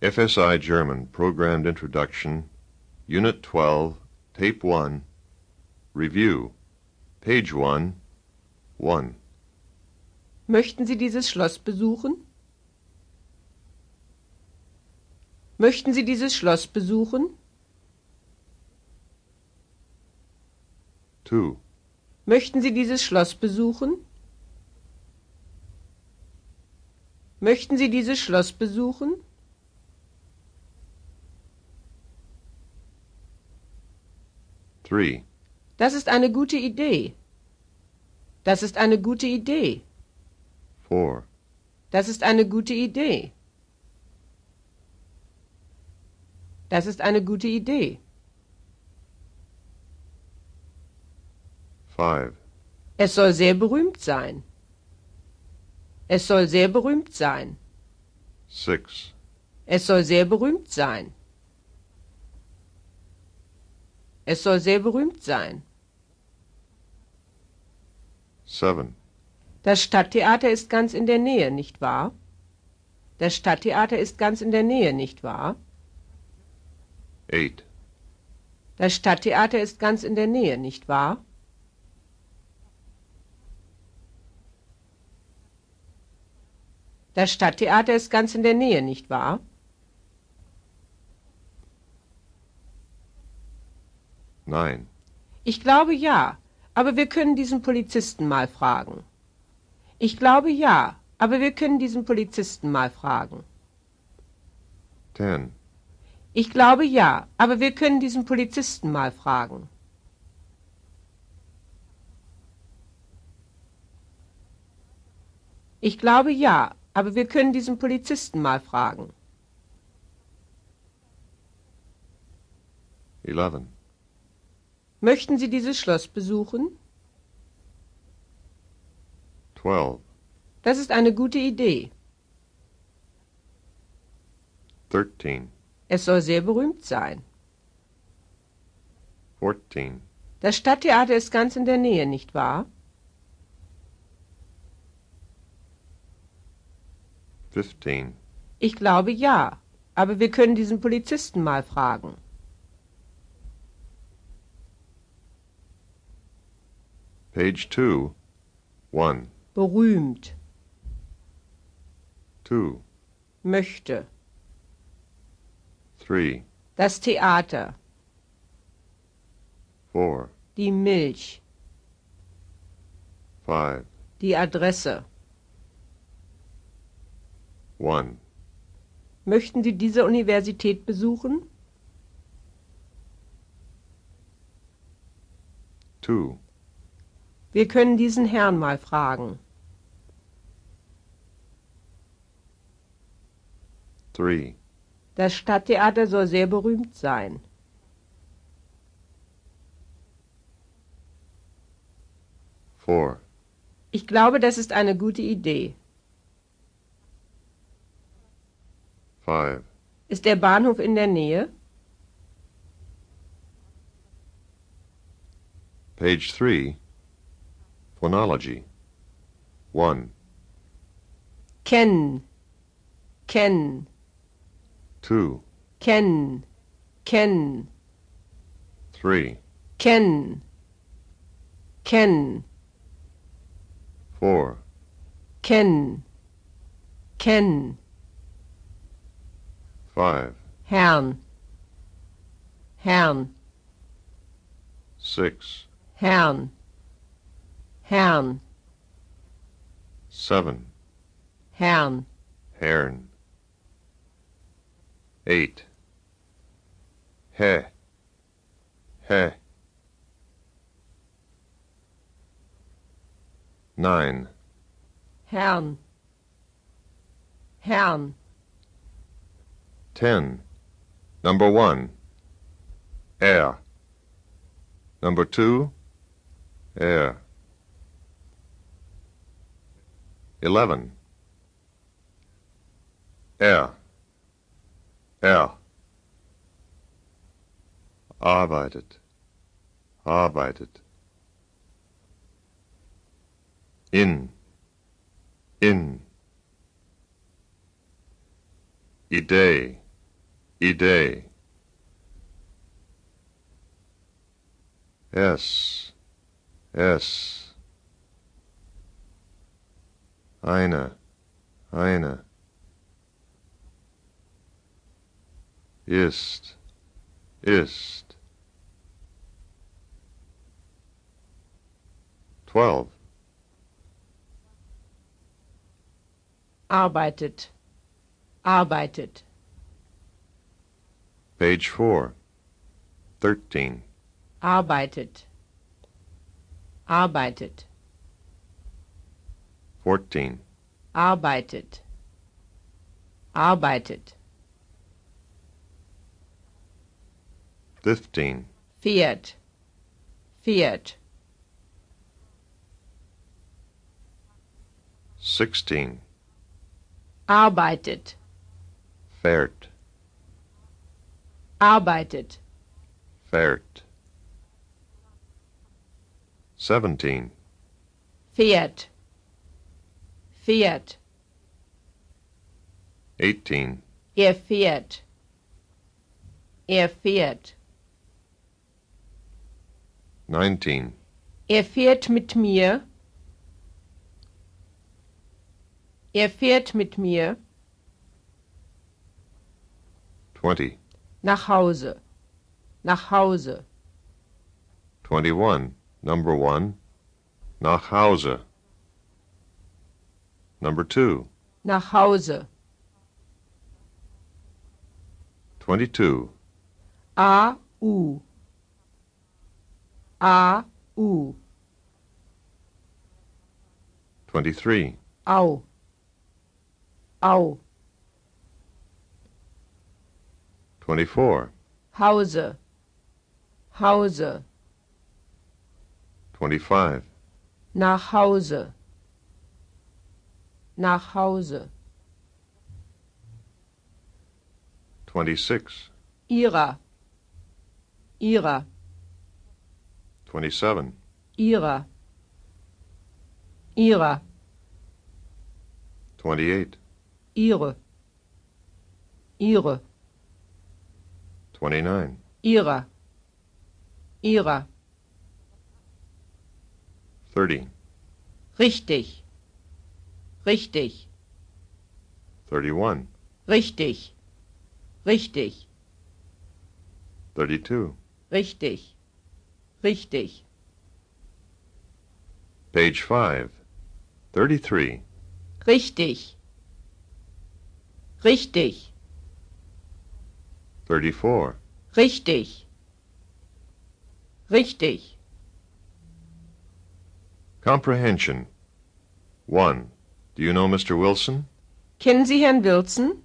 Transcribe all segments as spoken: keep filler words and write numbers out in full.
F S I German Programmed Introduction, Unit twelve, Tape one, Review, Page one, one. Möchten Sie dieses Schloss besuchen? Möchten Sie dieses Schloss besuchen? two. Möchten Sie dieses Schloss besuchen? Möchten Sie dieses Schloss besuchen? three. Das ist eine gute Idee. Das ist eine gute Idee. four. Das ist eine gute Idee. Das ist eine gute Idee. five. Es soll sehr berühmt sein. Es soll sehr berühmt sein. six. Es soll sehr berühmt sein. Es soll sehr berühmt sein. seven. Das Stadttheater ist ganz in der Nähe, nicht wahr? Das Stadttheater ist ganz in der Nähe, nicht wahr? eight. Das Stadttheater ist ganz in der Nähe, nicht wahr? Das Stadttheater ist ganz in der Nähe, nicht wahr? nine. Ich glaube ja, aber wir können diesen Polizisten mal fragen. Ich glaube ja, aber wir können diesen Polizisten mal fragen. ten. Ich glaube ja, aber wir können diesen Polizisten mal fragen. Ich glaube ja, aber wir können diesen Polizisten mal fragen. eleven. Möchten Sie dieses Schloss besuchen? twelve. Das ist eine gute Idee. thirteen. Es soll sehr berühmt sein. fourteen. Das Stadttheater ist ganz in der Nähe, nicht wahr? fifteen. Ich glaube ja, aber wir können diesen Polizisten mal fragen. Page two, one. Berühmt, two. möchte, three. das Theater, four. die Milch, five. die Adresse. one. Möchten Sie diese Universität besuchen? two. Wir können diesen Herrn mal fragen. three. Das Stadttheater soll sehr berühmt sein. four. Ich glaube, das ist eine gute Idee. five. Ist der Bahnhof in der Nähe? Page three. Phonology. one. Kennen, kennen, two. kennen, kennen, three. kennen, kennen, four. kennen, kennen, five. Herrn, Herrn, six. Herrn, Herrn, seven. Herrn, Herrn. eight. He. He. nine. Herrn, Herrn, ten. Number one. Er. Number two. Er. Eleven. Er. Er. Arbeitet. Arbeitet. In. In. Idee. Idee. S. S. Eine. Eine. Ist. Ist. Twelve. Arbeitet. Arbeitet. Page four. Thirteen. Arbeitet. Arbeitet. Fourteen. Arbeitet. Arbeitet. Fifteen. Fährt. Fährt. Sixteen. Arbeitet. Fährt. Arbeitet. Fährt. Seventeen. Fährt. Fährt. Eighteen. Er fährt. Er fährt. Nineteen. Er fährt mit mir. Er fährt mit mir. Twenty. Nach Hause. Nach Hause. Twenty-one. Number one. Nach Hause. Number two. Nach Hause. Twenty-two. A, U. A, U. Twenty-three. Au. Au. Twenty-four. Hause. Hause. Twenty-five. Nach Hause. Nach Hause. Twenty-six. Ihrer. Ihrer. Twenty-seven. Ihrer. Ihrer. Twenty-eight. Ihre. Ihre. Twenty-nine. Ihrer. Ihrer. Thirty. Richtig. Richtig. Thirty-one. Richtig. Richtig. Thirty-two. Richtig. Richtig. Page five. Thirty-three. Richtig. Richtig. Thirty-four. Richtig. Richtig. Comprehension. One. Do you know Mister Wilson? Kennen Sie Herrn Wilson?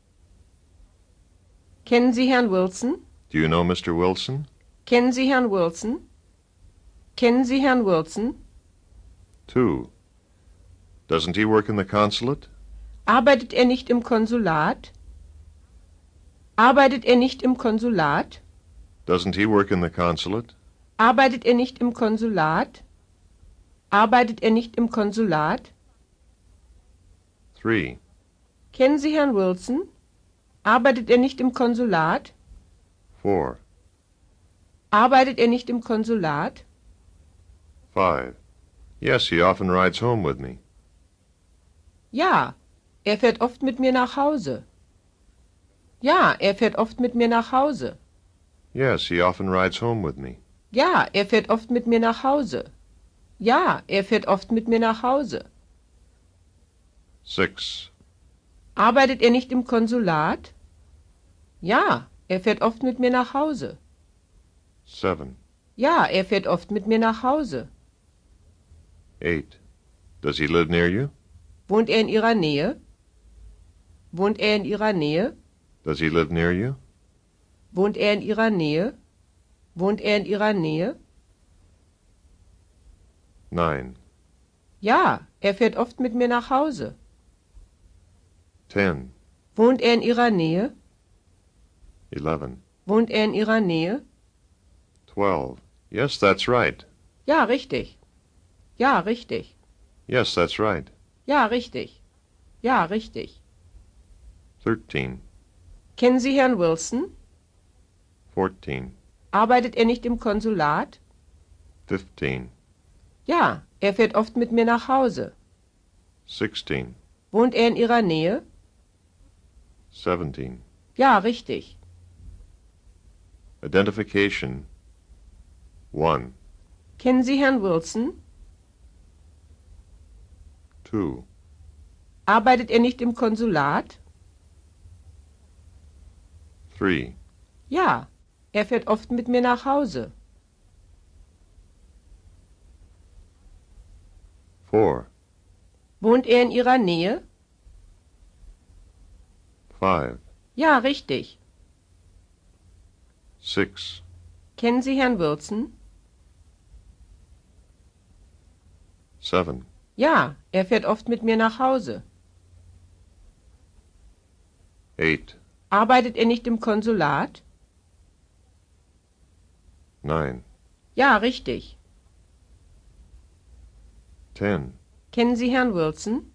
Kennen Sie Herrn Wilson? Do you know Mister Wilson? Kennen Sie Herrn Wilson? Kennen Sie Herrn Wilson? Two. Doesn't he work in the consulate? Arbeitet er nicht im Konsulat? Arbeitet er nicht im Konsulat? Doesn't he work in the consulate? Arbeitet er nicht im Konsulat? Arbeitet er nicht im Konsulat? Three. Kennen Sie Herrn Wilson? Arbeitet er nicht im Konsulat? Four. Arbeitet er nicht im Konsulat? Five. Yes, he often rides home with me. Ja, er fährt oft mit mir nach Hause. Ja, er fährt oft mit mir nach Hause. Yes, he often rides home with me. Ja, er fährt oft mit mir nach Hause. Ja, er fährt oft mit mir nach Hause. Six. Arbeitet er nicht im Konsulat? Ja, er fährt oft mit mir nach Hause. Seven. Ja, er fährt oft mit mir nach Hause. Eight. Does he live near you? Wohnt er in Ihrer Nähe? Wohnt er in Ihrer Nähe? Does he live near you? Wohnt er in Ihrer Nähe? Wohnt er in Ihrer Nähe? Nine. Ja, er fährt oft mit mir nach Hause. Ten. Wohnt er in Ihrer Nähe? Eleven. Wohnt er in Ihrer Nähe? Twelve. Yes, that's right. Ja, richtig. Ja, richtig. Yes, that's right. Ja, richtig. Ja, richtig. Thirteen. Kennen Sie Herrn Wilson? fourteen. Arbeitet er nicht im Konsulat? fifteen. Ja, er fährt oft mit mir nach Hause. sixteen. Wohnt er in Ihrer Nähe? seventeen. Ja, richtig. Identification. one. Kennen Sie Herrn Wilson? two. Arbeitet er nicht im Konsulat? three. Ja, er fährt oft mit mir nach Hause. four. Wohnt er in Ihrer Nähe? five. Ja, richtig. six. Kennen Sie Herrn Wilson? seven. Ja, er fährt oft mit mir nach Hause. eight. Arbeitet er nicht im Konsulat? nine. Ja, richtig. ten. Kennen Sie Herrn Wilson?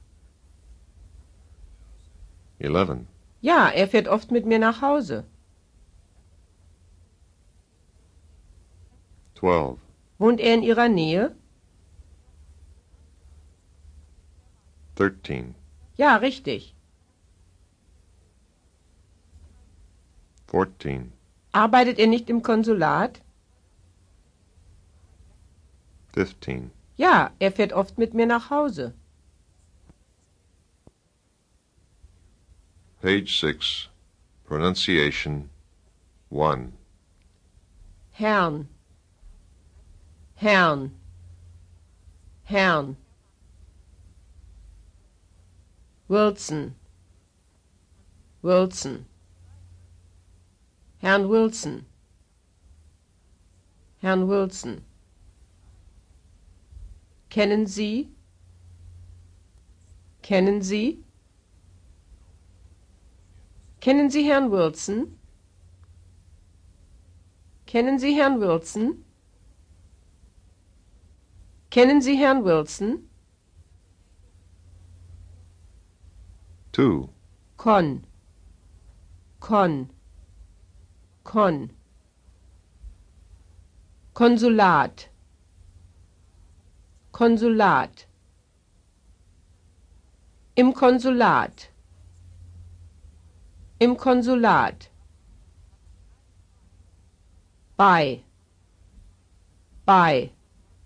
eleven. Ja, er fährt oft mit mir nach Hause. twelve. Wohnt er in Ihrer Nähe? thirteen. Ja, richtig. fourteen. Arbeitet er nicht im Konsulat? fifteen. Ja, er fährt oft mit mir nach Hause. Page six. Pronunciation. one. Herrn, Herrn, Herrn. Wilson, Wilson. Herrn Wilson, Herrn Wilson. Kennen Sie? Kennen Sie? Kennen Sie Herrn Wilson? Kennen Sie Herrn Wilson? Kennen Sie Herrn Wilson? two. Con, Con, Con. Konsulat, Konsulat. Im Konsulat, im Konsulat. Bei, bei.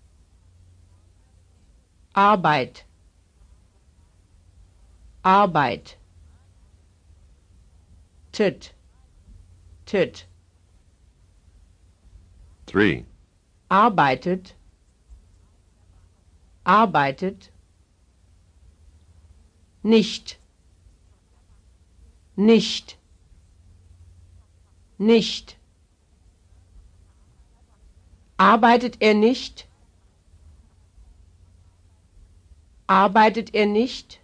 Arbeit, Arbeit. Tit, tit. three. Arbeitet, arbeitet. Nicht, nicht, nicht. Arbeitet er nicht? Arbeitet er nicht?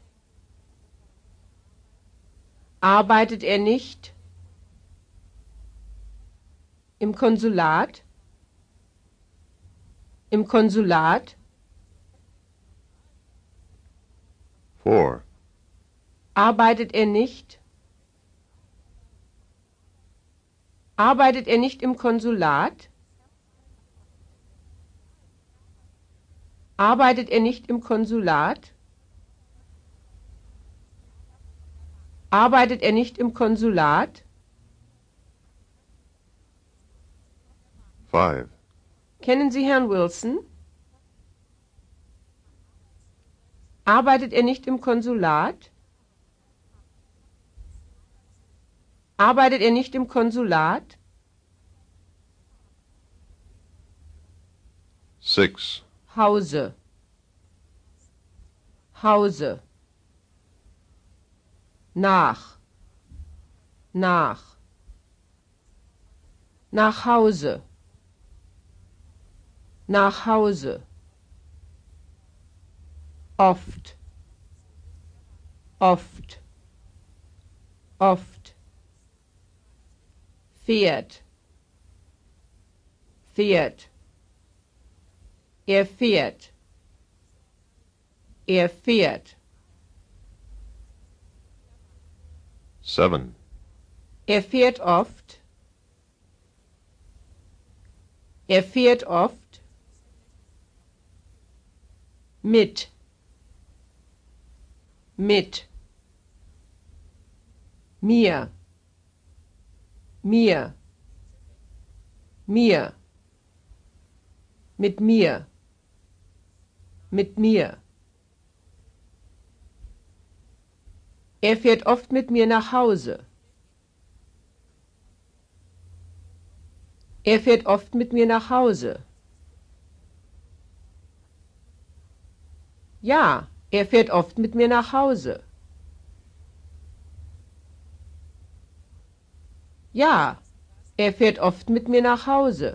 Arbeitet er nicht? Im Konsulat? Im Konsulat? four. Arbeitet er nicht? Arbeitet er nicht im Konsulat? Arbeitet er nicht im Konsulat? Arbeitet er nicht im Konsulat? five. Kennen Sie Herrn Wilson? Arbeitet er nicht im Konsulat? Arbeitet er nicht im Konsulat? six. Hause, Hause. Nach, nach. Nach Hause, nach Hause. Oft, oft, oft. Fährt, fährt. Er fährt, er fährt. seven. Er fährt oft. Er fährt oft. Mit. Mit. Mir. Mir. Mir. Mit mir. Mit mir. Er fährt oft mit mir nach Hause. Er fährt oft mit mir nach Hause. Ja, er fährt oft mit mir nach Hause. Ja, er fährt oft mit mir nach Hause.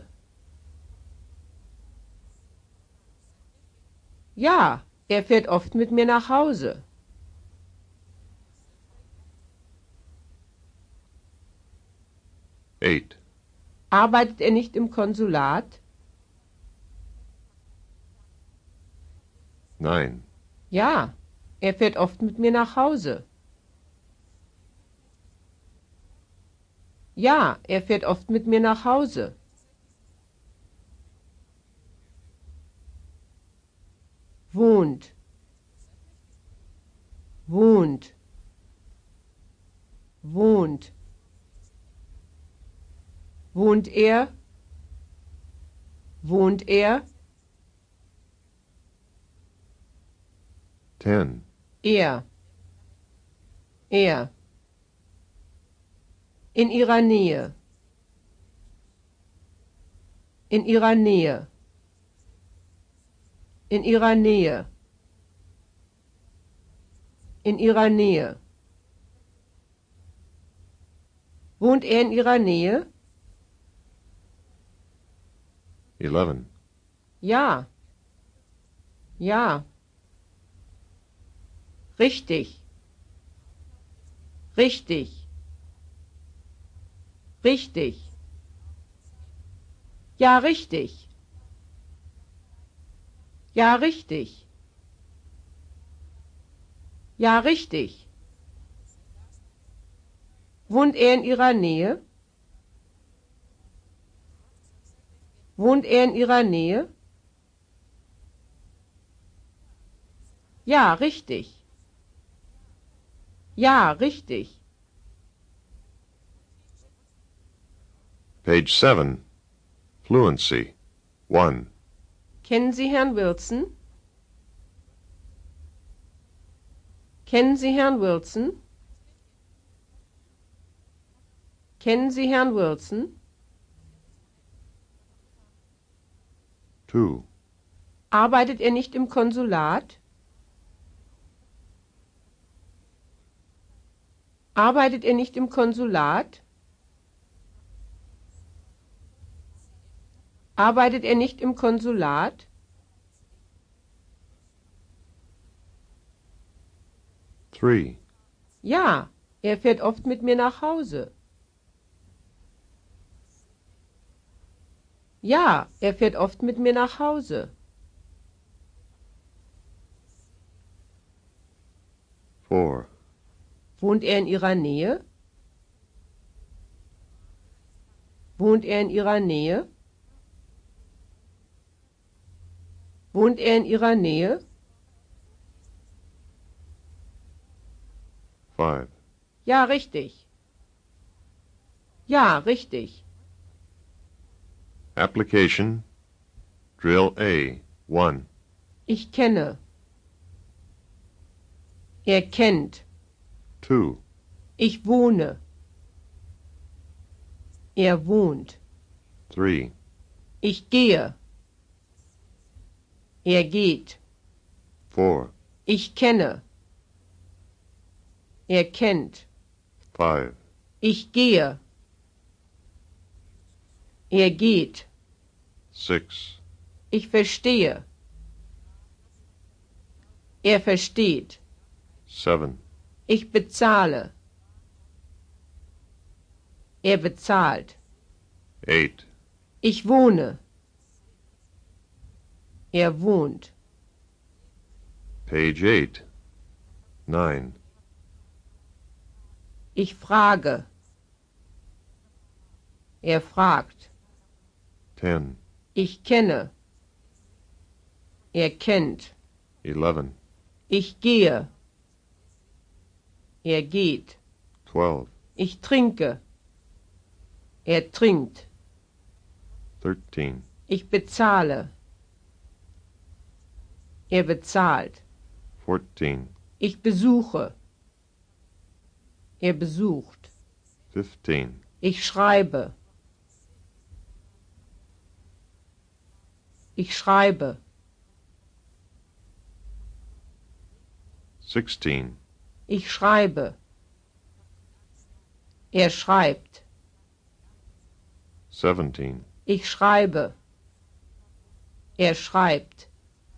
Ja, er fährt oft mit mir nach Hause. Eight. Arbeitet er nicht im Konsulat? Nine. Ja, er fährt oft mit mir nach Hause. Ja, er fährt oft mit mir nach Hause. Wohnt. Wohnt. Wohnt. Wohnt er? Wohnt er? Ten. Er. Er. In ihrer Nähe. In ihrer Nähe. In ihrer Nähe. In ihrer Nähe. Wohnt er in ihrer Nähe? Eleven. Ja. Ja. Richtig. Richtig. Richtig. Ja, richtig. Ja, richtig. Ja, richtig. Wohnt er in ihrer Nähe? Wohnt er in ihrer Nähe? Ja, richtig. Ja, richtig. Page seven. Fluency. One. Kennen Sie Herrn Wilson? Kennen Sie Herrn Wilson? Kennen Sie Herrn Wilson? Two. Arbeitet er nicht im Konsulat? Arbeitet er nicht im Konsulat? Arbeitet er nicht im Konsulat? Three. Ja, er fährt oft mit mir nach Hause. Ja, er fährt oft mit mir nach Hause. Four. Wohnt er in Ihrer Nähe? Wohnt er in Ihrer Nähe? Wohnt er in Ihrer Nähe? Five. Ja, richtig. Ja, richtig. Application. Drill A. One. Ich kenne. Er kennt. Two. Ich wohne. Er wohnt. Three. Ich gehe. Er geht. Four. Ich kenne. Er kennt. Five. Ich gehe. Er geht. Six. Ich verstehe. Er versteht. Seven. Ich bezahle. Er bezahlt. Eight. Ich wohne. Er wohnt. Page eight. Nine. Ich frage. Er fragt. ten, Ich kenne. Er kennt. eleven, Ich gehe. Er geht. twelve, Ich trinke. Er trinkt. thirteen, Ich bezahle. Er bezahlt. fourteen, Ich besuche. Er besucht. fifteen, Ich schreibe. Ich schreibe. sixteen, Ich schreibe. Er schreibt. seventeen, Ich schreibe. Er schreibt.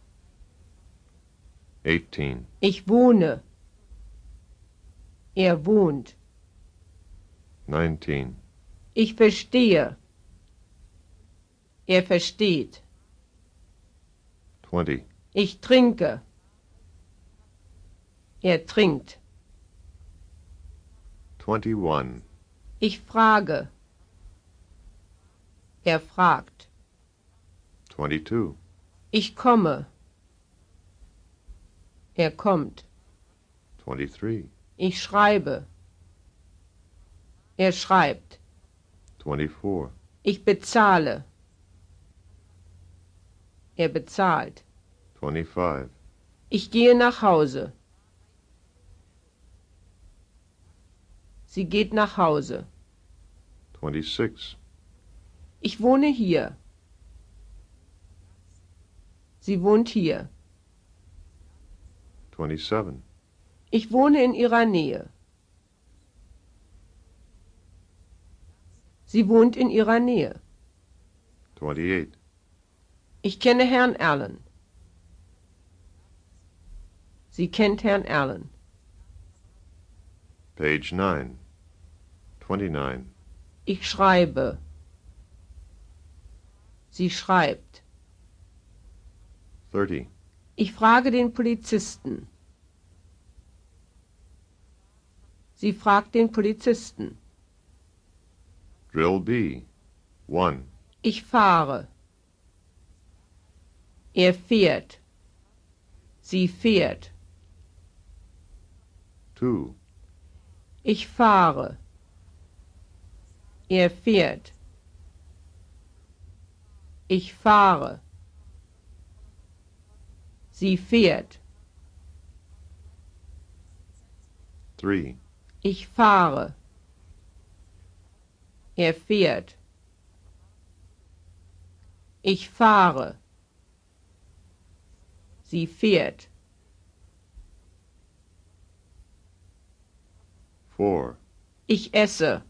eighteen, Ich wohne. Er wohnt. nineteen, Ich verstehe. Er versteht. twenty, Ich trinke. Er trinkt. twenty-one, Ich frage. Er fragt. twenty-two, Ich komme. Er kommt. twenty-three, Ich schreibe. Er schreibt. twenty-four, Ich bezahle. Er bezahlt. twenty-five, Ich gehe nach Hause. Sie geht nach Hause. twenty-six, Ich wohne hier. Sie wohnt hier. twenty-seven, Ich wohne in ihrer Nähe. Sie wohnt in ihrer Nähe. twenty-eight, Ich kenne Herrn Allen. Sie kennt Herrn Allen. page nine, twenty-nine, Ich schreibe. Sie schreibt. thirty, Ich frage den Polizisten. Sie fragt den Polizisten. drill B, one, Ich fahre. Er fährt. Sie fährt. two, Ich fahre. Er fährt. Ich fahre. Sie fährt. three, Ich fahre. Er fährt. Ich fahre. Sie fährt. four, Ich esse.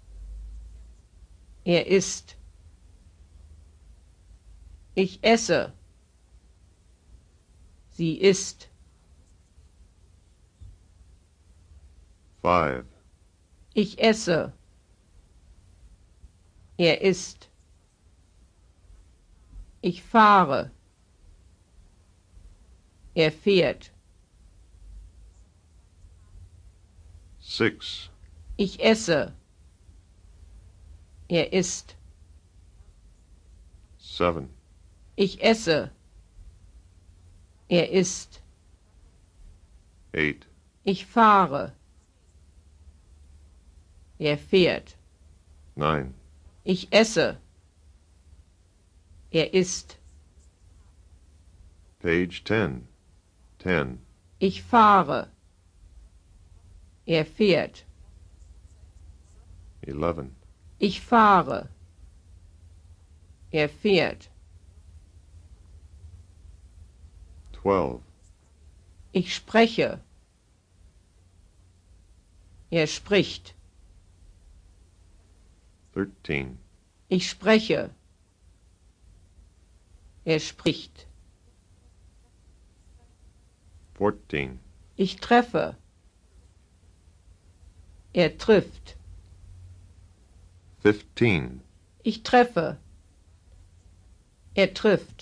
Er isst. Ich esse. Sie isst. five, Ich esse. Er isst. Ich fahre. Er fährt. six, Ich esse. Er isst. seven, Ich esse. Er isst. eight, Ich fahre. Er fährt. nine, Ich esse. Er isst. page ten, ten, Ich fahre. Er fährt. eleven, Ich fahre. Er fährt. twelve, Ich spreche. Er spricht. thirteen, Ich spreche. Er spricht. fourteen, Ich treffe. Er trifft. fifteen, Ich treffe. Er trifft.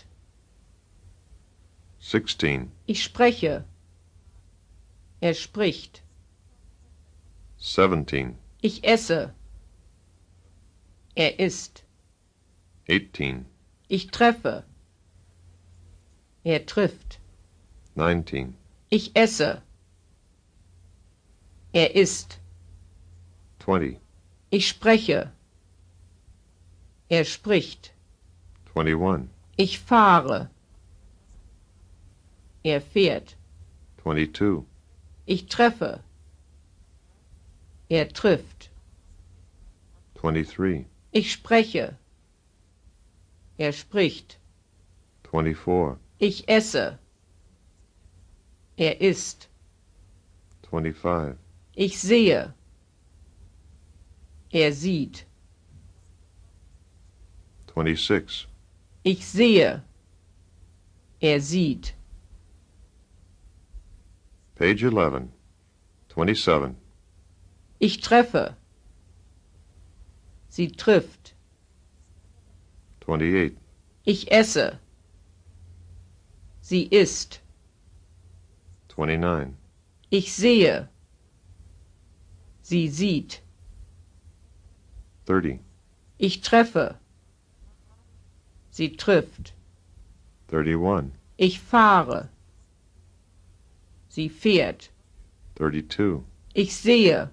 sixteen, Ich spreche. Er spricht. seventeen, Ich esse. Er ist. eighteen. Ich treffe. Er trifft. nineteen. Ich esse. Er isst. twenty. Ich spreche. Er spricht. twenty-one. Ich fahre. Er fährt. twenty-two. Ich treffe. Er trifft. twenty-three. Ich spreche. Er spricht. twenty-four. Ich esse. Er isst. twenty-five. Ich sehe. Er sieht. twenty-six. Ich sehe. Er sieht. Page eleven. twenty-seven. Ich treffe. Sie trifft. twenty-eight. Ich esse. Sie isst. twenty-nine. Ich sehe. Sie sieht. thirty. Ich treffe. Sie trifft. thirty-one. Ich fahre. Sie fährt. thirty-two. Ich sehe.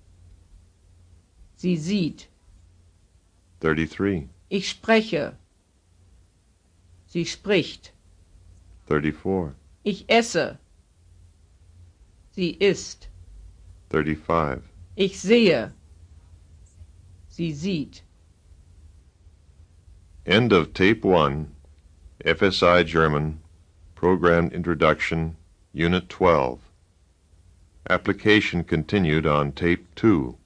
Sie sieht. thirty-three. Ich spreche. Sie spricht. thirty-four. Ich esse. Sie isst. thirty-five. Ich sehe. Sie sieht. End of Tape one, F S I German, Programmed Introduction, Unit twelve. Application continued on Tape two.